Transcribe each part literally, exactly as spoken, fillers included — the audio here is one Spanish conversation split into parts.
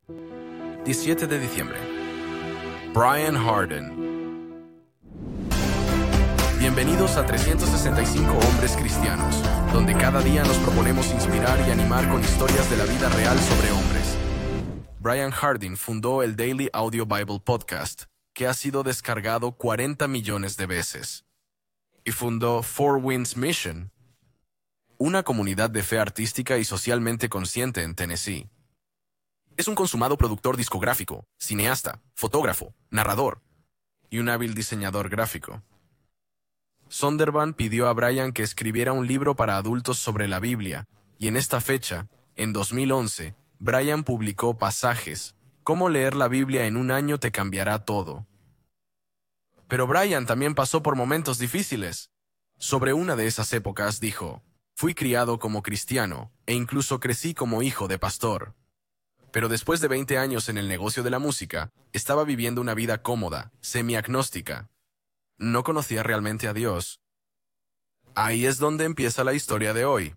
diecisiete de diciembre. Brian Harden. Bienvenidos a trescientos sesenta y cinco Hombres Cristianos, donde cada día nos proponemos inspirar y animar con historias de la vida real sobre hombres. Brian Harden fundó el Daily Audio Bible Podcast, que ha sido descargado cuarenta millones de veces. Y fundó Four Winds Mission, una comunidad de fe artística y socialmente consciente en Tennessee. Es un consumado productor discográfico, cineasta, fotógrafo, narrador y un hábil diseñador gráfico. Zondervan pidió a Brian que escribiera un libro para adultos sobre la Biblia, y en esta fecha, en dos mil once, Brian publicó pasajes, Cómo leer la Biblia en un año te cambiará todo. Pero Brian también pasó por momentos difíciles. Sobre una de esas épocas dijo, «Fui criado como cristiano, e incluso crecí como hijo de pastor. Pero después de veinte años en el negocio de la música, estaba viviendo una vida cómoda, semi-agnóstica. No conocía realmente a Dios». Ahí es donde empieza la historia de hoy.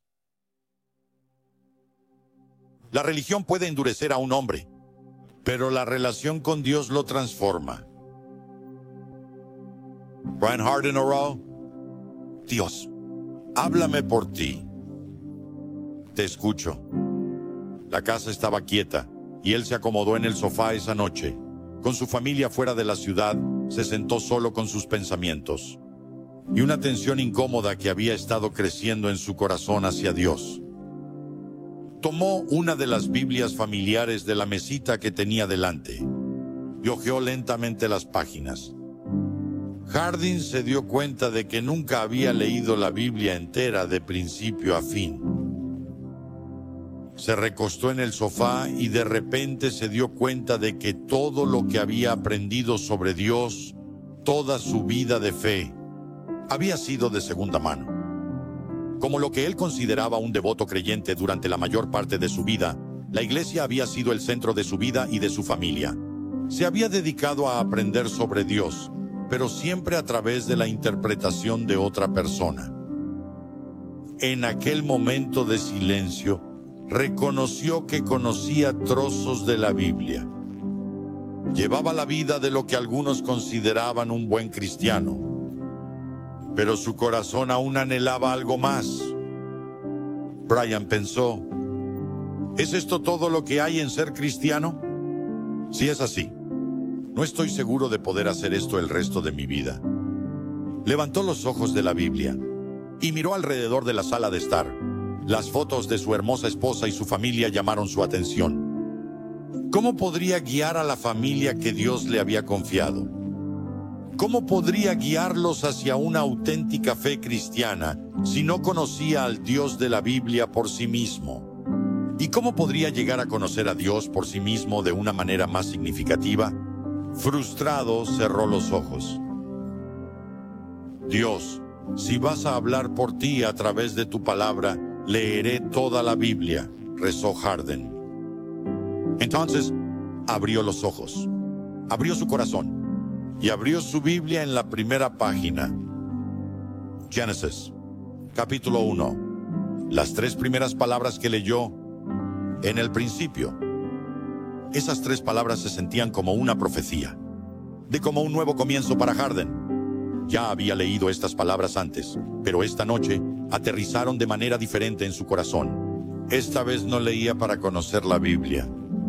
La religión puede endurecer a un hombre, pero la relación con Dios lo transforma. Brian Harden oró, «Dios, háblame por ti. Te escucho». La casa estaba quieta, y él se acomodó en el sofá esa noche. Con su familia fuera de la ciudad, se sentó solo con sus pensamientos. Y una tensión incómoda que había estado creciendo en su corazón hacia Dios. Tomó una de las Biblias familiares de la mesita que tenía delante, y hojeó lentamente las páginas. Harden se dio cuenta de que nunca había leído la Biblia entera de principio a fin. Se recostó en el sofá y de repente se dio cuenta de que todo lo que había aprendido sobre Dios, toda su vida de fe, había sido de segunda mano. Como lo que él consideraba un devoto creyente durante la mayor parte de su vida, la iglesia había sido el centro de su vida y de su familia. Se había dedicado a aprender sobre Dios, pero siempre a través de la interpretación de otra persona. En aquel momento de silencio, reconoció que conocía trozos de la Biblia. Llevaba la vida de lo que algunos consideraban un buen cristiano, pero su corazón aún anhelaba algo más. Brian pensó, ¿es esto todo lo que hay en ser cristiano? Si es así, no estoy seguro de poder hacer esto el resto de mi vida. Levantó los ojos de la Biblia y miró alrededor de la sala de estar. Las fotos de su hermosa esposa y su familia llamaron su atención. ¿Cómo podría guiar a la familia que Dios le había confiado? ¿Cómo podría guiarlos hacia una auténtica fe cristiana si no conocía al Dios de la Biblia por sí mismo? ¿Y cómo podría llegar a conocer a Dios por sí mismo de una manera más significativa? Frustrado, cerró los ojos. Dios, si vas a hablar por ti a través de tu palabra, leeré toda la Biblia, rezó Harden. Entonces, abrió los ojos, abrió su corazón y abrió su Biblia en la primera página. Génesis, capítulo uno. Las tres primeras palabras que leyó, en el principio. Esas tres palabras se sentían como una profecía, de como un nuevo comienzo para Harden. Ya había leído estas palabras antes, pero esta noche aterrizaron de manera diferente en su corazón. Esta vez no leía para conocer la Biblia.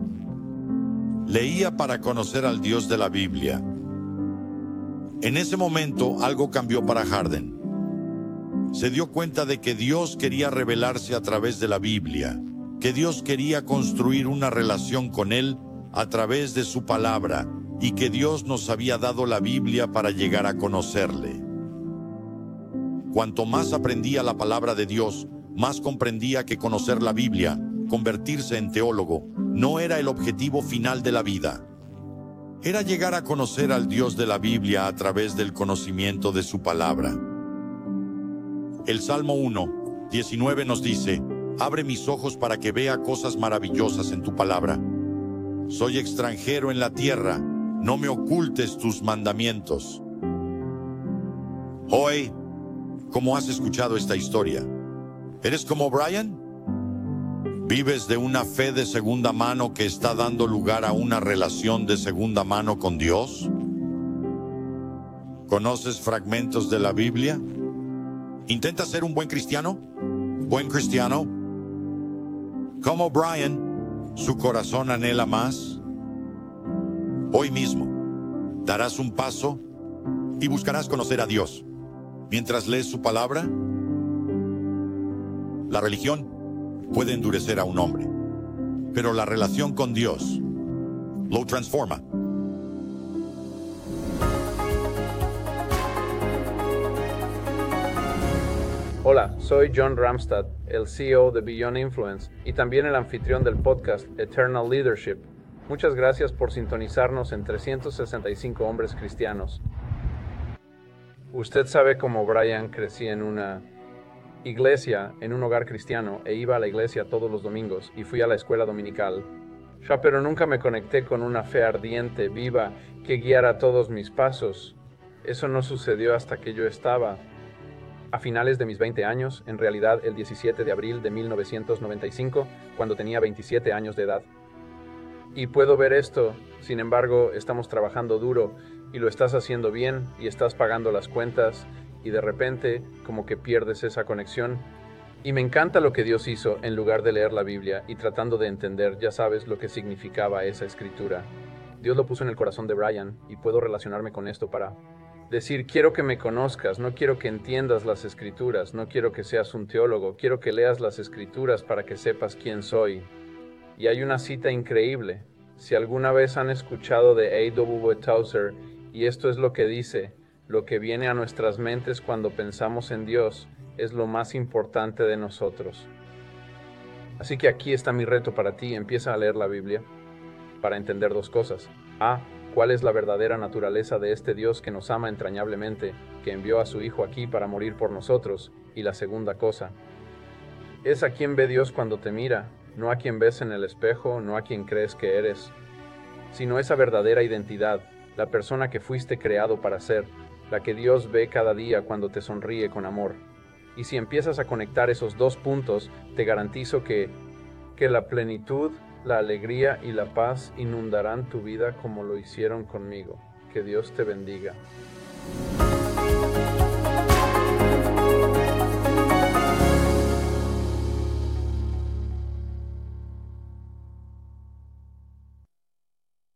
Leía para conocer al Dios de la Biblia. En ese momento, algo cambió para Harden. Se dio cuenta de que Dios quería revelarse a través de la Biblia, que Dios quería construir una relación con él a través de su palabra, y que Dios nos había dado la Biblia para llegar a conocerle. Cuanto más aprendía la palabra de Dios, más comprendía que conocer la Biblia, convertirse en teólogo, no era el objetivo final de la vida. Era llegar a conocer al Dios de la Biblia a través del conocimiento de su palabra. El Salmo uno, diecinueve nos dice, «Abre mis ojos para que vea cosas maravillosas en tu palabra. Soy extranjero en la tierra, no me ocultes tus mandamientos». Hoy, ¿cómo has escuchado esta historia? ¿Eres como Brian? ¿Vives de una fe de segunda mano que está dando lugar a una relación de segunda mano con Dios? ¿Conoces fragmentos de la Biblia? ¿Intenta ser un buen cristiano? ¿Buen cristiano? Como Brian, ¿su corazón anhela más? Hoy mismo, darás un paso y buscarás conocer a Dios. Mientras lees su palabra, la religión puede endurecer a un hombre, pero la relación con Dios lo transforma. Hola, soy John Ramstad, el C E O de Beyond Influence y también el anfitrión del podcast Eternal Leadership. Muchas gracias por sintonizarnos en trescientos sesenta y cinco Hombres Cristianos. Usted sabe cómo Brian crecí en una iglesia, en un hogar cristiano, e iba a la iglesia todos los domingos y fui a la escuela dominical. Ya, pero nunca me conecté con una fe ardiente, viva, que guiara todos mis pasos. Eso no sucedió hasta que yo estaba a finales de mis veinte años, en realidad el diecisiete de abril de mil novecientos noventa y cinco, cuando tenía veintisiete años de edad. Y puedo ver esto, sin embargo, estamos trabajando duro y lo estás haciendo bien y estás pagando las cuentas y de repente como que pierdes esa conexión. Y me encanta lo que Dios hizo en lugar de leer la Biblia y tratando de entender, ya sabes, lo que significaba esa escritura. Dios lo puso en el corazón de Brian y puedo relacionarme con esto para decir, quiero que me conozcas, no quiero que entiendas las escrituras, no quiero que seas un teólogo, quiero que leas las escrituras para que sepas quién soy. Y hay una cita increíble. Si alguna vez han escuchado de A W Tozer, y esto es lo que dice: lo que viene a nuestras mentes cuando pensamos en Dios es lo más importante de nosotros. Así que aquí está mi reto para ti. Empieza a leer la Biblia para entender dos cosas. A. ¿Cuál es la verdadera naturaleza de este Dios que nos ama entrañablemente, que envió a su Hijo aquí para morir por nosotros? Y la segunda cosa, es a quien ve Dios cuando te mira, no a quien ves en el espejo, no a quien crees que eres, sino esa verdadera identidad, la persona que fuiste creado para ser, la que Dios ve cada día cuando te sonríe con amor. Y si empiezas a conectar esos dos puntos, te garantizo que, que la plenitud, la alegría y la paz inundarán tu vida como lo hicieron conmigo. Que Dios te bendiga.